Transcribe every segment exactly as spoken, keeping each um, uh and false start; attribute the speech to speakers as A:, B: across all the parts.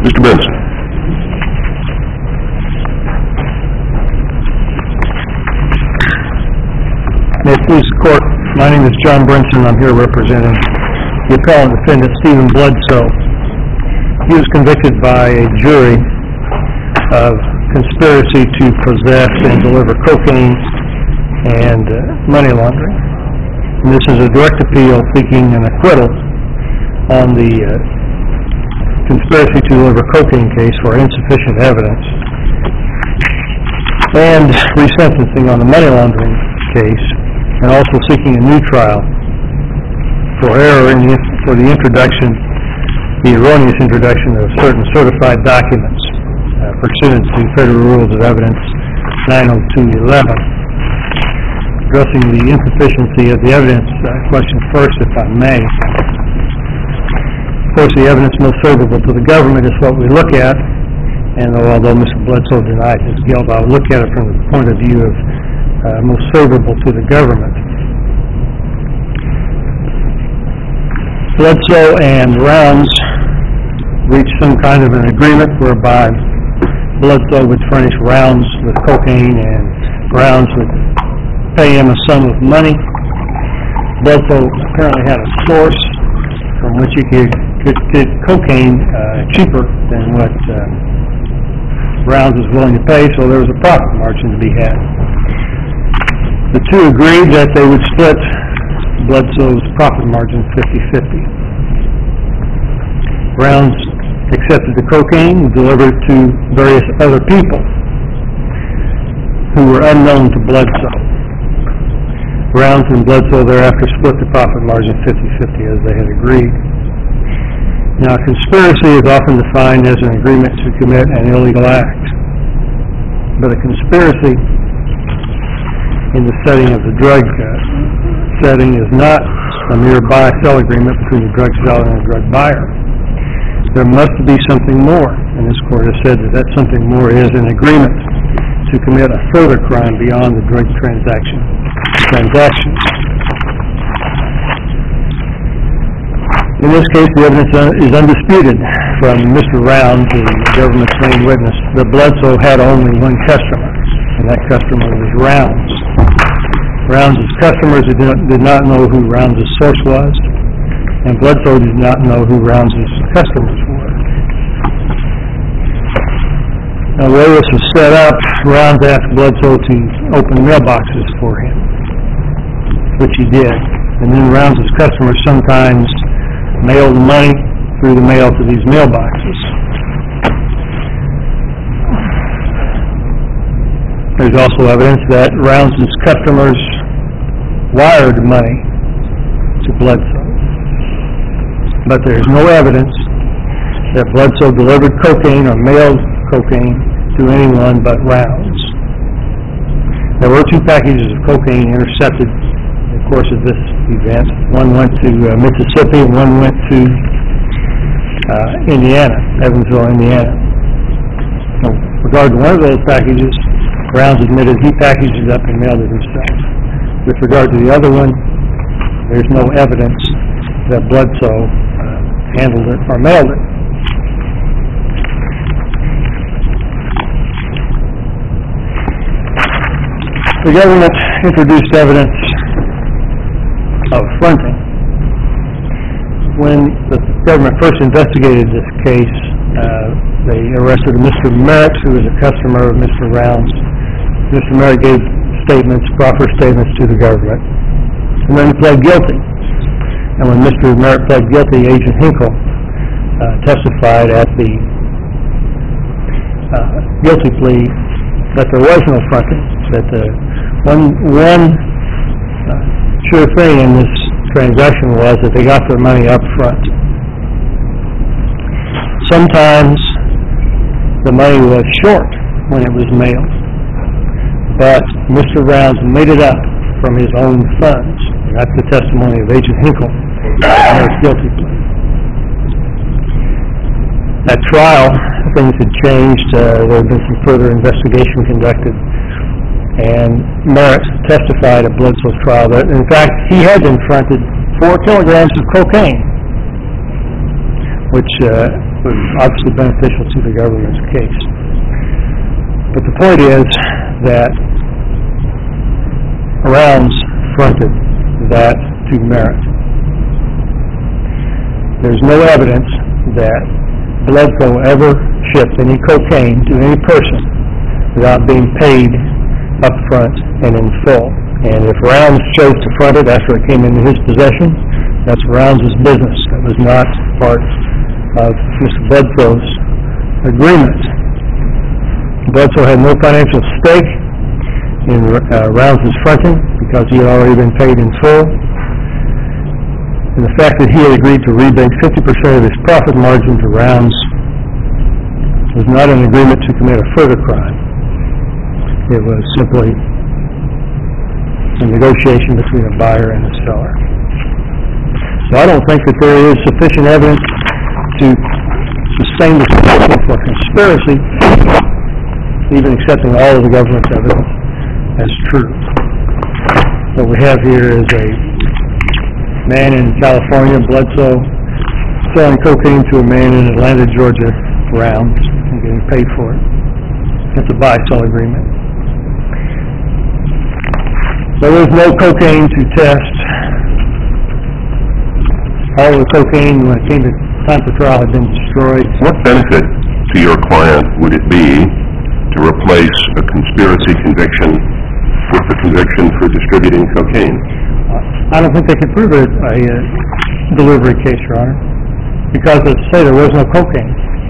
A: Mister Benson.
B: May it please the Court, my name is John Brinson. I'm here representing the appellant defendant Stephen Bledsoe. He was convicted by a jury of conspiracy to possess and deliver cocaine and uh, money laundering. And this is a direct appeal seeking an acquittal on the uh, conspiracy to deliver cocaine case for insufficient evidence, and resentencing on the money laundering case, and also seeking a new trial for error in the, for the introduction, the erroneous introduction of certain certified documents uh, pursuant to Federal Rules of Evidence nine oh two eleven. Addressing the insufficiency of the evidence uh, question first, if I may. Of course, the evidence most favorable to the government is what we look at, and although Mister Bledsoe denied his guilt, I'll look at it from the point of view of uh, most favorable to the government. Bledsoe and Rounds reached some kind of an agreement whereby Bledsoe would furnish Rounds with cocaine and Rounds would pay him a sum of money. Bledsoe apparently had a source from which he could, could get cocaine uh, cheaper than what uh, Rounds was willing to pay, so there was a profit margin to be had. The two agreed that they would split Bledsoe's profit margin fifty-fifty. Rounds accepted the cocaine and delivered it to various other people who were unknown to Bledsoe. Rounds and Bledsoe thereafter split the profit margin fifty-fifty as they had agreed. Now, conspiracy is often defined as an agreement to commit an illegal act. But a conspiracy in the setting of the drug uh, setting is not a mere buy-sell agreement between a drug seller and a drug buyer. There must be something more, and this Court has said that that something more is an agreement to commit a further crime beyond the drug transaction transactions. In this case, the evidence is undisputed from Mister Rounds, the government's main witness, that Bledsoe had only one customer, and that customer was Rounds. Rounds' customers did not, did not know who Rounds' source was, and Bledsoe did not know who Rounds' customers were. Now, the way this was set up, Rounds asked Bledsoe to open mailboxes for him, which he did. And then Rounds' customers sometimes mailed money through the mail to these mailboxes. There's also evidence that Rounds' customers wired money to Bledsoe. But there's no evidence that Bledsoe delivered cocaine or mailed cocaine to anyone but Rounds. There were two packages of cocaine intercepted in the course of this event. One went to uh, Mississippi and one went to uh, Indiana, Evansville, Indiana. So, with regard to one of those packages, Rounds admitted he packaged it up and mailed it himself. With regard to the other one, there's no evidence that Bledsoe uh, handled it or mailed it. The government introduced evidence of fronting. When the government first investigated this case, uh, they arrested Mister Merritt, who was a customer of Mister Rounds. Mister Merritt gave statements, proper statements to the government, and then he pled guilty. And when Mister Merritt pled guilty, Agent Hinkle uh, testified at the uh, guilty plea that there was no fronting, that the one, one uh, sure thing in this transaction was that they got their money up front. Sometimes the money was short when it was mailed, but Mister Rounds made it up from his own funds. That's the testimony of Agent Hinkle on his guilty plea. At trial, things had changed. Uh, there had been some further investigation conducted, and Merritt testified at Bledsoe's trial that, in fact, he had been fronted four kilograms of cocaine, which uh, was obviously beneficial to the government's case. But the point is that Rounds fronted that to merit. There's no evidence that Bledsoe ever shipped any cocaine to any person without being paid up front and in full. And if Rounds chose to front it after it came into his possession, that's Rounds' business. That was not part of Mister Bledsoe's agreement. Bledsoe had no financial stake in uh, Rounds' fronting because he had already been paid in full. And the fact that he had agreed to rebate fifty percent of his profit margin to Rounds was not an agreement to commit a further crime. It was simply a negotiation between a buyer and a seller. So I don't think that there is sufficient evidence to sustain the potential for conspiracy, even accepting all of the government's evidence as true. What we have here is a man in California, Bledsoe, selling cocaine to a man in Atlanta, Georgia, Rounds, and getting paid for it. It's a buy-sell agreement. There was no cocaine to test. All of the cocaine, when it came to time for trial, had been destroyed.
A: What benefit to your client would it be to replace a conspiracy conviction with the conviction for distributing cocaine?
B: I don't think they could prove it a uh, delivery case, Your Honor, because, as I say, there was no cocaine.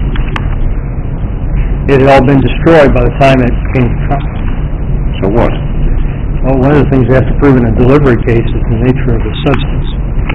B: It had all been destroyed by the time it came to trial.
A: So what?
B: Well, one of the things you have to prove in a delivery case is the nature of the substance.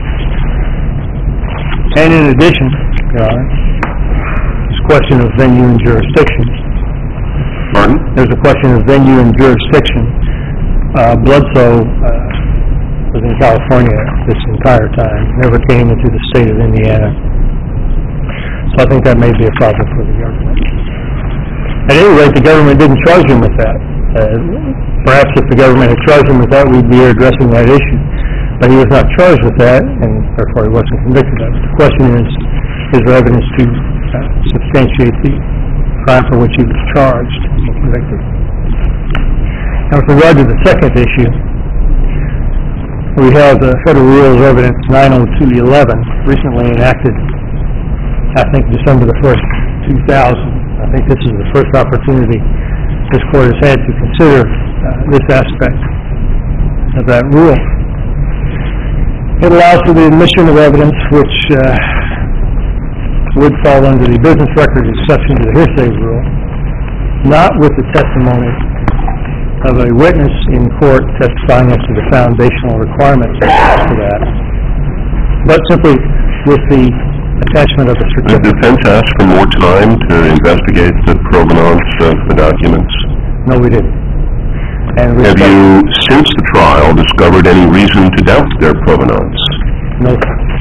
B: And in addition, Your Honor, there's a question of venue and jurisdiction.
A: Pardon?
B: There's a question of venue and jurisdiction. Uh, Bledsoe uh, was in California this entire time, never came into the state of Indiana. So I think that may be a problem for the government. At any rate, the government didn't charge him with that. Uh, perhaps if the government had charged him with that, we'd be here addressing that issue. But he was not charged with that, and therefore he wasn't convicted of it. The question is, is there evidence to uh, substantiate the crime for which he was charged and convicted? Now, with regard to the second issue, we have the Federal Rules of Evidence nine oh two eleven, recently enacted, I think, December the first, two thousand. I think this is the first opportunity this Court has had to consider uh, this aspect of that rule. It allows for the admission of evidence which uh, would fall under the business record exception to the hearsay rule, not with the testimony of a witness in court testifying as to the foundational requirements for that, but simply with the attachment of a certificate.
A: Did the defense ask for more time to investigate the provenance of the documents?
B: No, we didn't. And
A: Have you, since the trial, discovered any reason to doubt their provenance?
B: No.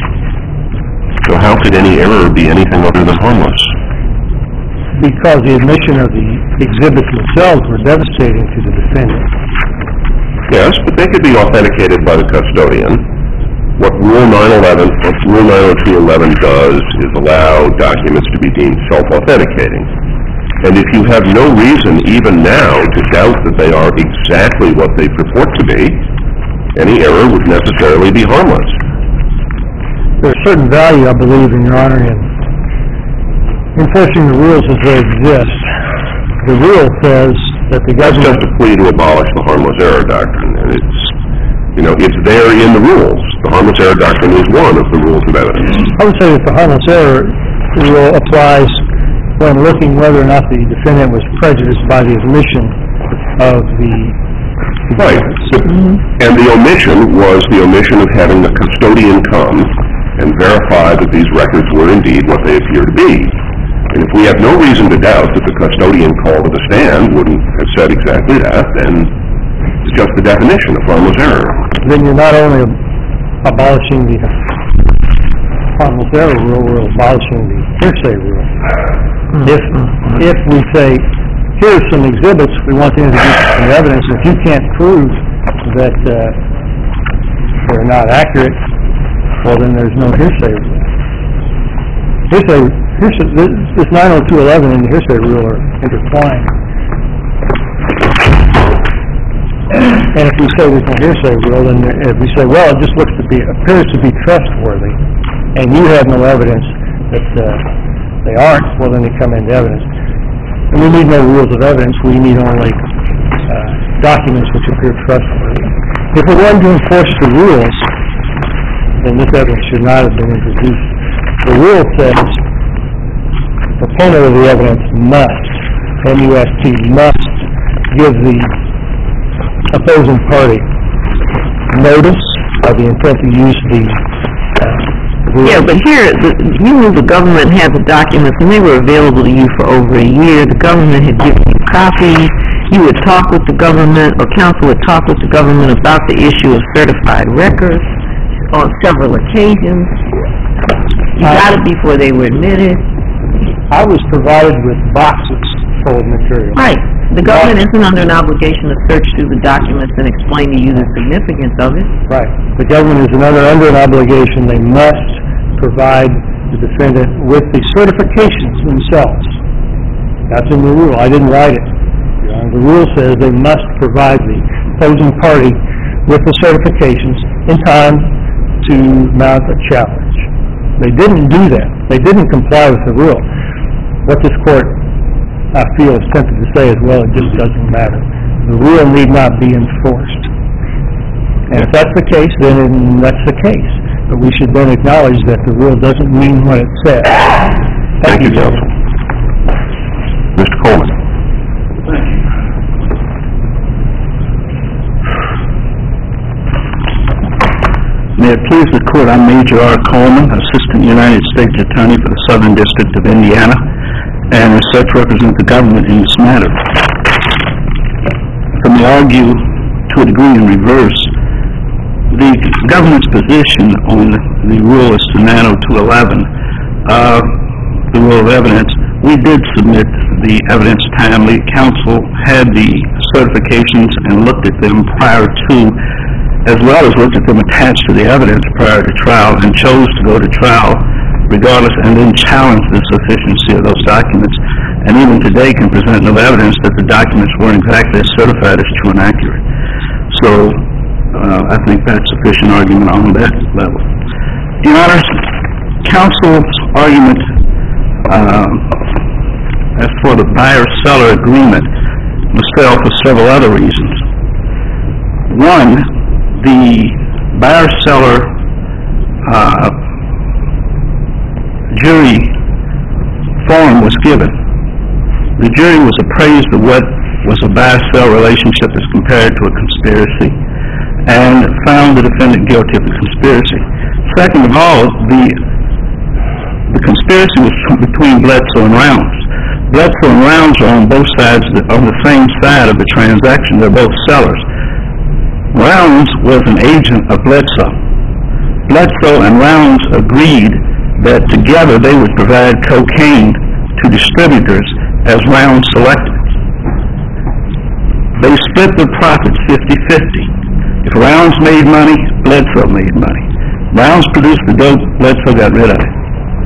A: So how could any error be anything other than harmless?
B: Because the admission of the exhibits themselves were devastating to the defendant.
A: Yes, but they could be authenticated by the custodian. What Rule nine eleven, what Rule nine oh two eleven does is allow documents to be deemed self-authenticating. And if you have no reason, even now, to doubt that they are exactly what they purport to be, any error would necessarily be harmless.
B: There's certain value, I believe, in Your Honor, in enforcing the rules as they exist. The rule says that the government...
A: That's just a plea to abolish the harmless error doctrine, and it's, you know, it's there in the rules. The harmless error doctrine is one of the rules of evidence.
B: I would say that the harmless error rule applies when looking whether or not the defendant was prejudiced by the admission of the...
A: Right. Mm-hmm. And the omission was the omission of having the custodian come and verify that these records were indeed what they appear to be. And if we have no reason to doubt that the custodian called to the stand wouldn't have said exactly that, then it's just the definition of harmless error.
B: Then you're not only abolishing the harmless error rule, we're abolishing the hearsay rule. If if we say, here's some exhibits, we want to introduce some evidence, if you can't prove that uh, they're not accurate, well then there's no hearsay rule. Hearsay hearsay, this, this nine oh two eleven and the hearsay rule are intertwined. And if we say there's no hearsay rule, then if we say, well, it just looks to be, appears to be trustworthy, and you have no evidence that uh, they aren't, well, then they come into evidence. And we need no rules of evidence, we need only uh, documents which appear trustworthy. If we're going to enforce the rules, then this evidence should not have been introduced. The rule says, the proponent of the evidence must, M U S T, must give the opposing party notice of the intent to use the uh,
C: Yeah, but here, the, you knew the government had the documents, and they were available to you for over a year. The government had given you copies. You would talk with the government, or counsel would talk with the government about the issue of certified records on several occasions. You got it before they were admitted.
B: I was provided with boxes full of material.
C: Right. The government isn't under an obligation to search through the documents and explain to you the significance of it.
B: Right. The government is under, under an obligation. They must provide the defendant with the certifications themselves. That's in the rule. I didn't write it. The rule says they must provide the opposing party with the certifications in time to mount a challenge. They didn't do that. They didn't comply with the rule. What this court, I feel, is tempted to say is, well, it just doesn't matter. The rule need not be enforced. And if that's the case, then that's the case. But we should then acknowledge that the rule doesn't mean what it says.
A: Thank, Thank you, counsel. Mister Coleman.
D: Thank you. May it please the Court, I'm Major R. Coleman, Assistant United States Attorney for the Southern District of Indiana, and as such represent the government in this matter. Let me argue to a degree in reverse. The government's position on the rule as to nine oh two eleven, uh, the rule of evidence, we did submit the evidence timely. Counsel had the certifications and looked at them prior to, as well as looked at them attached to the evidence prior to trial, and chose to go to trial regardless, and then challenge the sufficiency of those documents, and even today can present no evidence that the documents weren't exactly as certified as true and accurate. So uh, I think that's sufficient argument on that level. Your Honor, counsel's argument uh, as for the buyer-seller agreement was failed for several other reasons. One, the buyer-seller uh, jury form was given. The jury was appraised of what was a buyer-sell relationship as compared to a conspiracy, and found the defendant guilty of the conspiracy. Second of all, the the conspiracy was between Bledsoe and Rounds. Bledsoe and Rounds are on both sides, of the, on the same side of the transaction. They're both sellers. Rounds was an agent of Bledsoe. Bledsoe and Rounds agreed that together they would provide cocaine to distributors as Rounds selected. They split the profits fifty-fifty. If Rounds made money, Bledsoe made money. Rounds produced the dope, Bledsoe got rid of it.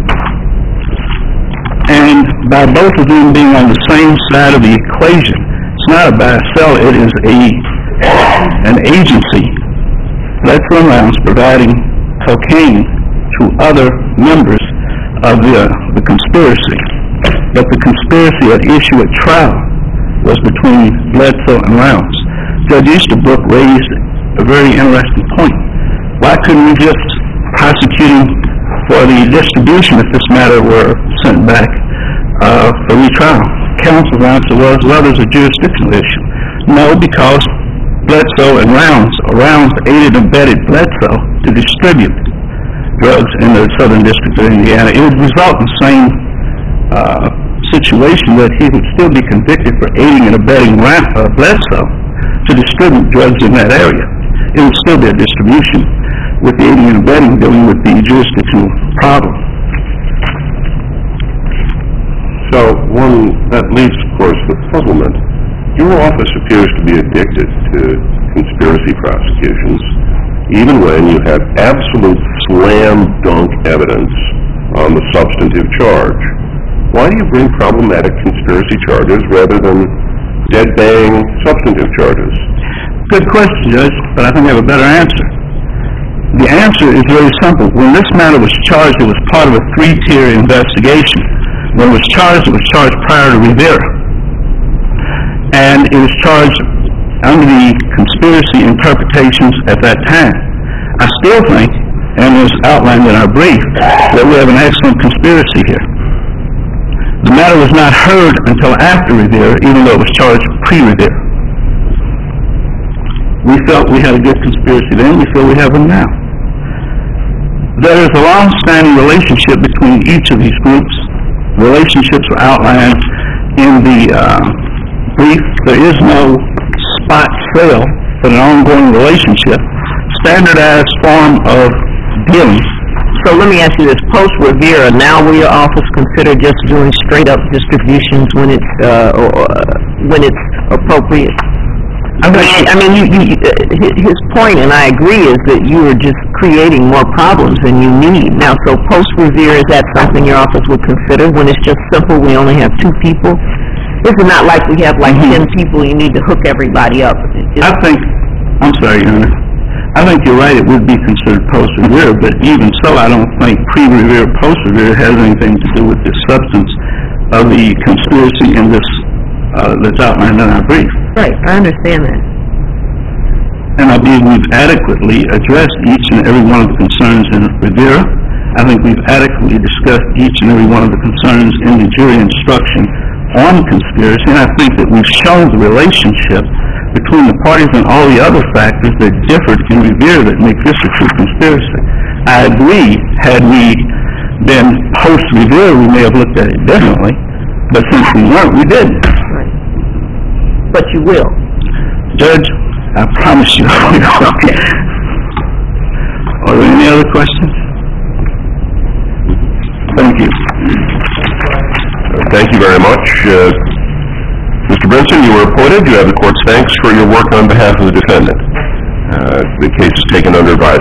D: And by both of them being on the same side of the equation, it's not a buy-sell, it is a an agency, Bledsoe and Rounds, providing cocaine to other members of the, uh, the conspiracy. But the conspiracy at issue at trial was between Bledsoe and Rounds. Judge Easterbrook raised a very interesting point. Why couldn't we just prosecute him for the distribution if this matter were sent back uh, for retrial? Counsel's answer was, well, there's a jurisdictional issue. No, because Bledsoe and Rounds, or Rounds aided and abetted Bledsoe to distribute drugs in the Southern District of Indiana. It would result in the same uh, situation that he would still be convicted for aiding and abetting uh, Bledsoe to distribute drugs in that area. It would still be a distribution, with the aiding and abetting dealing with the jurisdictional problem.
A: So one, that leaves, of course, the puzzlement. Your office appears to be addicted to conspiracy prosecutions, even when you have absolute slam dunk evidence on the substantive charge. Why do you bring problematic conspiracy charges rather than dead-bang substantive charges?
D: Good question, Judge, but I think I have a better answer. The answer is very simple. When this matter was charged, it was part of a three-tier investigation. When it was charged, it was charged prior to Rivera. And it was charged under the conspiracy interpretations at that time. I still think, and as outlined in our brief, that we have an excellent conspiracy here. The matter was not heard until after Rivera, even though it was charged pre-Rivera. We felt we had a good conspiracy then, we feel we have one now. There is a long-standing relationship between each of these groups. Relationships are outlined in the uh, brief. There is no spot sale, but an ongoing relationship, standardized form of dealing.
C: So let me ask you this, post-Rivera, now will your office consider just doing straight-up distributions when it's, uh, or, uh, when it's appropriate? I mean, I mean you, you, his point, and I agree, is that you are just creating more problems than you need. Now, so post-Rivera, is that something your office would consider when it's just simple, we only have two people? This is not like we have like mm-hmm. ten people, you need to hook everybody up. It's
D: I think, I'm sorry, Your Honor. I think you're right, it would be considered post-Rivera, but even so, I don't think pre-Rivera, post-Rivera has anything to do with the substance of the conspiracy in this, uh, that's outlined in our brief.
C: Right, I understand that.
D: And I believe we've adequately addressed each and every one of the concerns in Rivera. I think we've adequately discussed each and every one of the concerns in the jury instruction on conspiracy, and I think that we've shown the relationship between the parties and all the other factors that differed in Rivera that make this a true conspiracy. I agree, had we been post-Rivera, we may have looked at it differently, but since we weren't, we didn't.
C: Right. But you will.
D: Judge, I promise you I will.
C: Okay.
D: Are there any other questions? Thank you.
A: Thank you very much. Uh, Mister Brinson, you were appointed. You have the court's thanks for your work on behalf of the defendant. Uh, the case is taken under advisement.